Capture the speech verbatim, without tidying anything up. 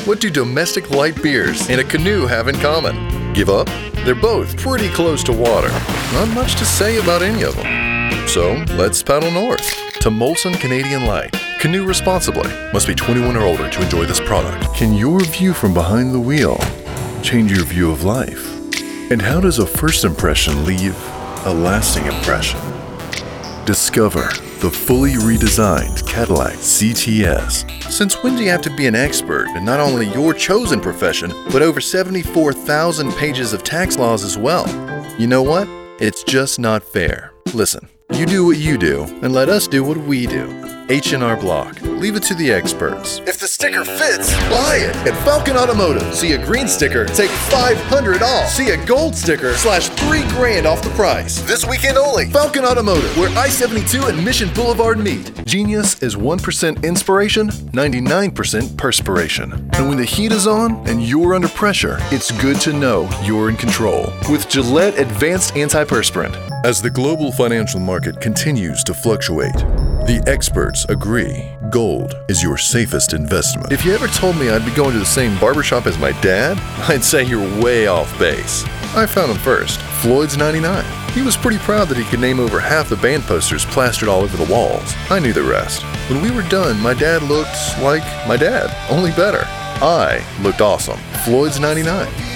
What do domestic light beers and a canoe have in common? Give up? They're both pretty close to water. Not much to say about any of them. So, let's paddle north to Molson Canadian Light. Canoe responsibly. Must be twenty-one or older to enjoy this product. Can your view from behind the wheel change your view of life? And how does a first impression leave a lasting impression? Discover the fully redesigned Cadillac C T S. Since when do you have to be an expert in not only your chosen profession, but over seventy-four thousand pages of tax laws as well? You know what? It's just not fair. Listen, you do what you do, and let us do what we do. H and R Block. Leave it to the experts. If the sticker fits, buy it. At Falcon Automotive, see a green sticker, take five hundred off. See a gold sticker, slash three grand off the price. This weekend only. Falcon Automotive, where I seventy-two and Mission Boulevard meet. Genius is one percent inspiration, ninety-nine percent perspiration. And when the heat is on and you're under pressure, it's good to know you're in control with Gillette Advanced Antiperspirant. As the global financial market continues to fluctuate, the experts agree gold is your safest investment. If you ever told me I'd be going to the same barbershop as my dad, I'd say you're way off base. I found him first, Floyd's ninety-nine. He was pretty proud that he could name over half the band posters plastered all over the walls. I knew the rest. When we were done, my dad looked like my dad, only better. I looked awesome. Floyd's ninety-nine.